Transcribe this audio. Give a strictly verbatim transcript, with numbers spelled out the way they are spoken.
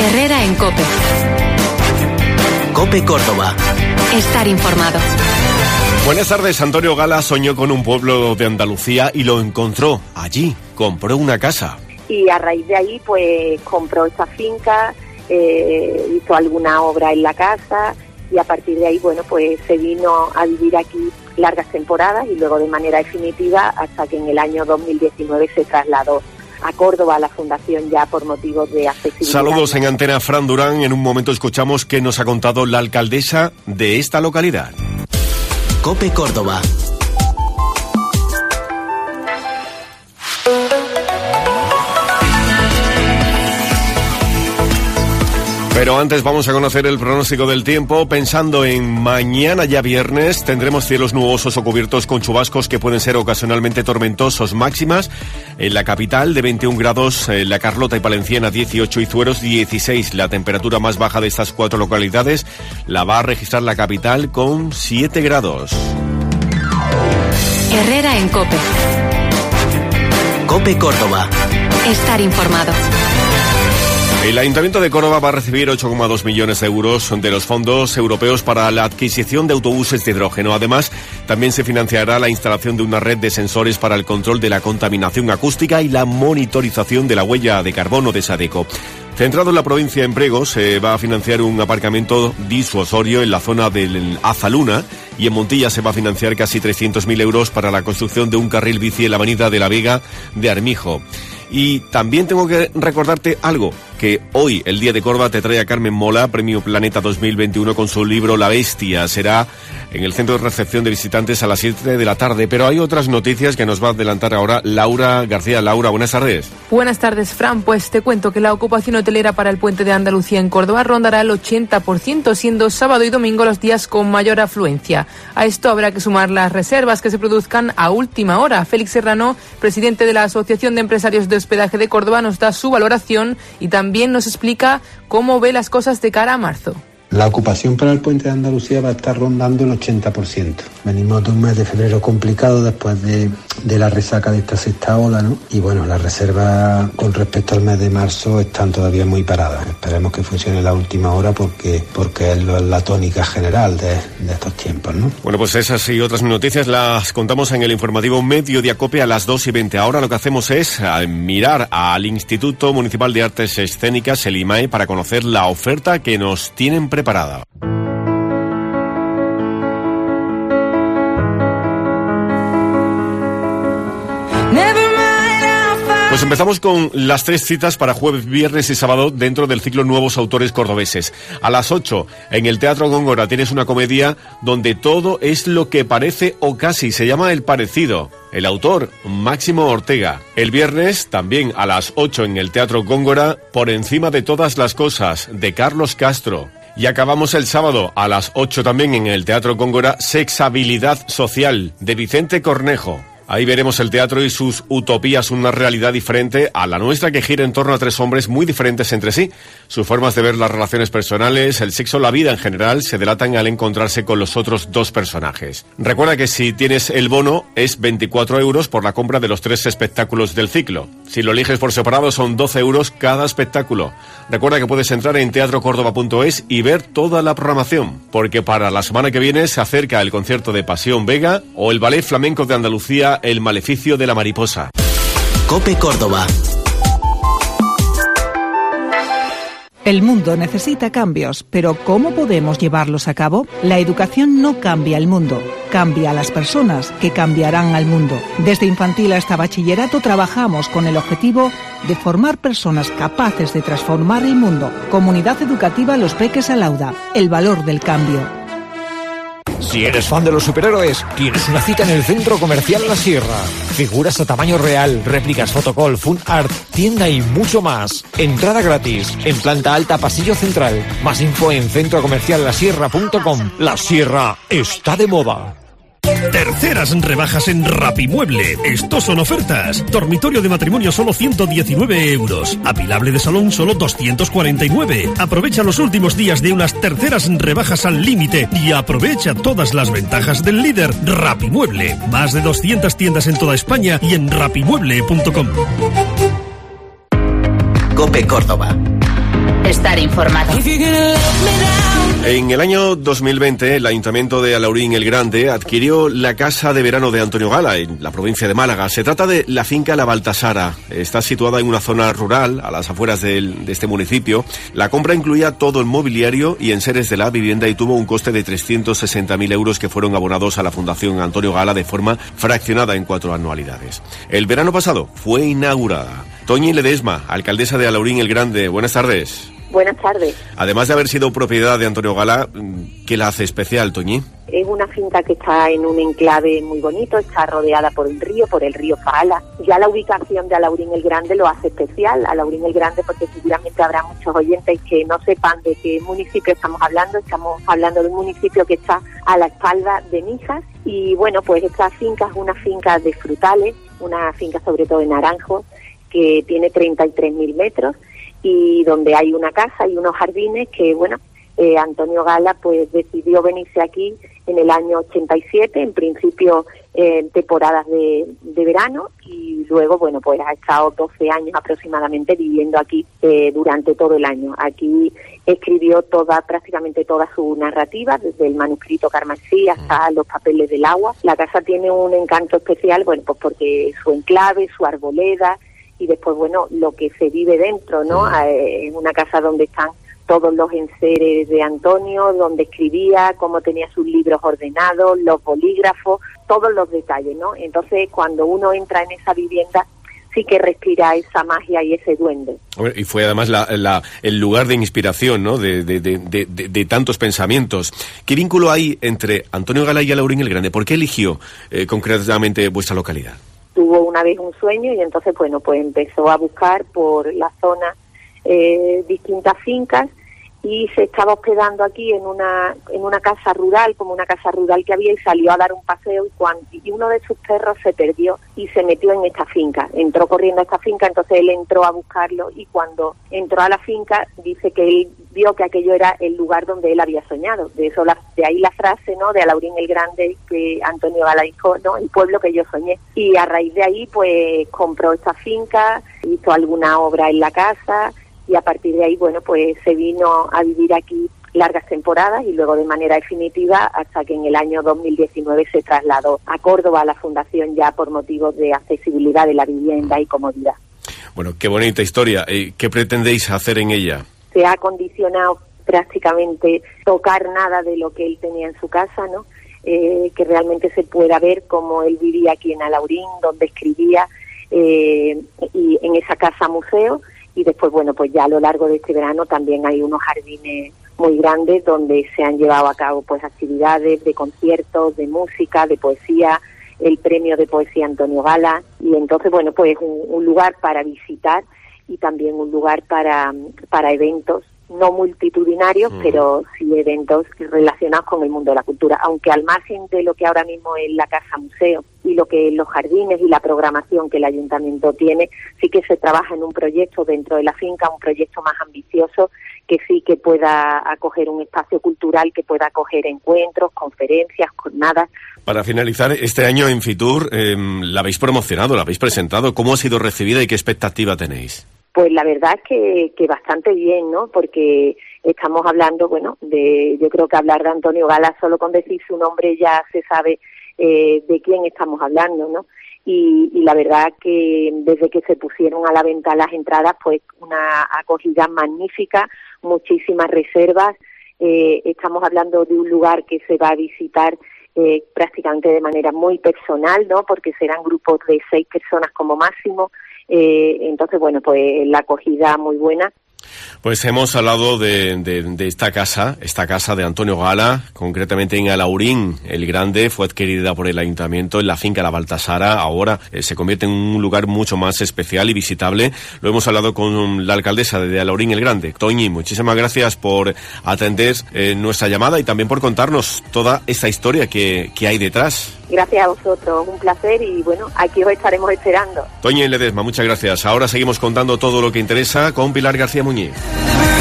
Herrera en COPE. COPE Córdoba. Estar informado. Buenas tardes. Antonio Gala soñó con un pueblo de Andalucía y lo encontró allí. Compró una casa. Y a raíz de ahí, pues, compró esta finca, eh, hizo alguna obra en la casa y a partir de ahí, bueno, pues se vino a vivir aquí largas temporadas y luego de manera definitiva hasta que en el año dos mil diecinueve se trasladó a Córdoba, a la Fundación ya por motivos de accesibilidad. Saludos en Antena, Fran Durán. En un momento escuchamos qué nos ha contado la alcaldesa de esta localidad. COPE Córdoba. Pero antes vamos a conocer el pronóstico del tiempo. Pensando en mañana ya viernes, tendremos cielos nubosos o cubiertos con chubascos que pueden ser ocasionalmente tormentosos. Máximas en la capital de veintiún grados, en La Carlota y Palenciana dieciocho y Zueros dieciséis. La temperatura más baja de estas cuatro localidades la va a registrar la capital con siete grados. Herrera en COPE. COPE Córdoba. Estar informado. El Ayuntamiento de Córdoba va a recibir ocho coma dos millones de euros de los fondos europeos para la adquisición de autobuses de hidrógeno. Además, también se financiará la instalación de una red de sensores para el control de la contaminación acústica y la monitorización de la huella de carbono de Sadeco. Centrado en la provincia en Priego, se va a financiar un aparcamiento disuasorio en la zona del Azaluna y en Montilla se va a financiar casi trescientos mil euros para la construcción de un carril bici en la avenida de la Vega de Armijo. Y también tengo que recordarte algo, que hoy, el Día de Córdoba, te trae a Carmen Mola, Premio Planeta dos mil veintiuno, con su libro La Bestia. Será en el centro de recepción de visitantes a las siete de la tarde. Pero hay otras noticias que nos va a adelantar ahora Laura García. Laura, buenas tardes. Buenas tardes, Fran. Pues te cuento que la ocupación hotelera para el Puente de Andalucía en Córdoba rondará el ochenta por ciento, siendo sábado y domingo los días con mayor afluencia. A esto habrá que sumar las reservas que se produzcan a última hora. Félix Serrano, presidente de la Asociación de Empresarios de Hospedaje de Córdoba, nos da su valoración y también nos explica cómo ve las cosas de cara a marzo. La ocupación para el Puente de Andalucía va a estar rondando el ochenta por ciento. Venimos de un mes de febrero complicado después de, de la resaca de esta sexta ola, ¿no? Y bueno, las reservas con respecto al mes de marzo están todavía muy paradas. Esperemos que funcione la última hora porque, porque es la tónica general de, de estos tiempos, ¿no? Bueno, pues esas y otras noticias las contamos en el informativo Mediodía COPE a las dos y veinte. Ahora lo que hacemos es mirar al Instituto Municipal de Artes Escénicas, el I M A E, para conocer la oferta que nos tienen preparada. Parada. Pues empezamos con las tres citas para jueves, viernes y sábado dentro del ciclo Nuevos Autores Cordobeses. A las ocho, en el Teatro Góngora, tienes una comedia donde todo es lo que parece o casi. Se llama El Parecido. El autor, Máximo Ortega. El viernes, también a las ocho, en el Teatro Góngora, Por encima de todas las cosas, de Carlos Castro. Y acabamos el sábado a las ocho también en el Teatro Góngora, Sexabilidad Social, de Vicente Cornejo. Ahí veremos el teatro y sus utopías, una realidad diferente a la nuestra que gira en torno a tres hombres muy diferentes entre sí. Sus formas de ver las relaciones personales, el sexo, la vida en general, se delatan al encontrarse con los otros dos personajes. Recuerda que si tienes el bono es veinticuatro euros por la compra de los tres espectáculos del ciclo. Si lo eliges por separado son doce euros cada espectáculo. Recuerda que puedes entrar en teatro córdoba punto es y ver toda la programación, porque para la semana que viene se acerca el concierto de Pasión Vega o el Ballet Flamenco de Andalucía, El Maleficio de la Mariposa. COPE Córdoba. El mundo necesita cambios, pero ¿cómo podemos llevarlos a cabo? La educación no cambia el mundo, cambia a las personas que cambiarán al mundo. Desde infantil hasta bachillerato trabajamos con el objetivo de formar personas capaces de transformar el mundo. Comunidad Educativa Los Peques Alauda, el valor del cambio. Si eres fan de los superhéroes, tienes una cita en el Centro Comercial La Sierra. Figuras a tamaño real, réplicas, fotocall, fun art, tienda y mucho más. Entrada gratis, en planta alta, pasillo central. Más info en centro comercial la sierra punto com. La Sierra está de moda. Terceras rebajas en Rapimueble. Estos son ofertas. Dormitorio de matrimonio solo ciento diecinueve euros. Apilable de salón solo doscientos cuarenta y nueve. Aprovecha los últimos días de unas terceras rebajas al límite y aprovecha todas las ventajas del líder Rapimueble. Más de doscientas tiendas en toda España y en rapimueble punto com. COPE Córdoba. Estar informado. En el año dos mil veinte, el Ayuntamiento de Alaurín el Grande adquirió la casa de verano de Antonio Gala, en la provincia de Málaga. Se trata de la finca La Baltasara. Está situada en una zona rural, a las afueras del, de este municipio. La compra incluía todo el mobiliario y enseres de la vivienda y tuvo un coste de trescientos sesenta mil euros que fueron abonados a la Fundación Antonio Gala de forma fraccionada en cuatro anualidades. El verano pasado fue inaugurada. Toñi Ledesma, alcaldesa de Alaurín el Grande. Buenas tardes. Buenas tardes. Además de haber sido propiedad de Antonio Gala, ¿qué la hace especial, Toñi? Es una finca que está en un enclave muy bonito, está rodeada por un río, por el río Faala. Ya la ubicación de Alaurín el Grande lo hace especial, Alaurín el Grande, porque seguramente habrá muchos oyentes que no sepan de qué municipio estamos hablando. Estamos hablando de un municipio que está a la espalda de Mijas y bueno, pues esta finca es una finca de frutales, una finca sobre todo de naranjos, que tiene treinta y tres mil metros y donde hay una casa y unos jardines que, bueno, eh, Antonio Gala pues decidió venirse aquí en el año ochenta y siete, en principio en eh, temporadas de, de verano y luego, bueno, pues ha estado doce años aproximadamente viviendo aquí eh, durante todo el año. Aquí escribió toda, prácticamente toda su narrativa, desde el manuscrito Carmesí hasta los papeles del agua. La casa tiene un encanto especial, bueno, pues porque su enclave, su arboleda, y después, bueno, lo que se vive dentro, ¿no? Es una casa donde están todos los enseres de Antonio, donde escribía, cómo tenía sus libros ordenados, los bolígrafos, todos los detalles, ¿no? Entonces, cuando uno entra en esa vivienda, sí que respira esa magia y ese duende. Y fue además la, la, el lugar de inspiración, ¿no? De, de, de, de, de tantos pensamientos. ¿Qué vínculo hay entre Antonio Gala y Alaurín el Grande? ¿Por qué eligió eh, concretamente vuestra localidad? Tuvo una vez un sueño y entonces, bueno, pues empezó a buscar por la zona eh, distintas fincas y se estaba hospedando aquí en una en una casa rural, como una casa rural que había, y salió a dar un paseo y, cuando, y uno de sus perros se perdió y se metió en esta finca, entró corriendo a esta finca, entonces él entró a buscarlo y cuando entró a la finca dice que él vio que aquello era el lugar donde él había soñado, de eso la, de ahí la frase, ¿no?, de Alaurín el Grande, que Antonio Gala dijo, ¿no?, el pueblo que yo soñé, y a raíz de ahí pues compró esta finca, hizo alguna obra en la casa y a partir de ahí, bueno, pues se vino a vivir aquí largas temporadas y luego de manera definitiva hasta que en el año dos mil diecinueve se trasladó a Córdoba a la Fundación ya por motivos de accesibilidad de la vivienda y comodidad. Bueno, qué bonita historia. ¿Qué pretendéis hacer en ella? Se ha condicionado prácticamente tocar nada de lo que él tenía en su casa, ¿no? Eh, que realmente se pueda ver cómo él vivía aquí en Alaurín, donde escribía, eh, y en esa casa museo. Y después, bueno, pues ya a lo largo de este verano también hay unos jardines muy grandes donde se han llevado a cabo pues actividades de conciertos, de música, de poesía, el premio de poesía Antonio Gala, y entonces, bueno, pues un, un lugar para visitar y también un lugar para, para eventos, no multitudinarios, mm. pero sí eventos relacionados con el mundo de la cultura, aunque al margen de lo que ahora mismo es la casa museo y lo que es los jardines y la programación que el ayuntamiento tiene, sí que se trabaja en un proyecto dentro de la finca, un proyecto más ambicioso, que sí que pueda acoger un espacio cultural, que pueda acoger encuentros, conferencias, jornadas. Para finalizar, este año en Fitur eh, la habéis promocionado, la habéis presentado. ¿Cómo ha sido recibida y qué expectativa tenéis? Pues la verdad es que, que bastante bien, ¿no? Porque estamos hablando, bueno, de, yo creo que hablar de Antonio Gala, solo con decir su nombre ya se sabe eh, de quién estamos hablando, ¿no? Y, y la verdad que desde que se pusieron a la venta las entradas, pues una acogida magnífica, muchísimas reservas. Eh, estamos hablando de un lugar que se va a visitar eh, prácticamente de manera muy personal, ¿no? Porque serán grupos de seis personas como máximo. Eh, entonces, bueno, pues la acogida muy buena. Pues hemos hablado de, de, de esta casa, esta casa de Antonio Gala, concretamente en Alaurín el Grande, fue adquirida por el ayuntamiento en la finca La Baltasara, ahora eh, se convierte en un lugar mucho más especial y visitable. Lo hemos hablado con la alcaldesa de Alaurín el Grande. Toñi, muchísimas gracias por atender eh, nuestra llamada y también por contarnos toda esta historia que, que hay detrás. Gracias a vosotros, un placer y bueno, aquí os estaremos esperando. Toñi Ledesma, muchas gracias. Ahora seguimos contando todo lo que interesa con Pilar García Muñiz.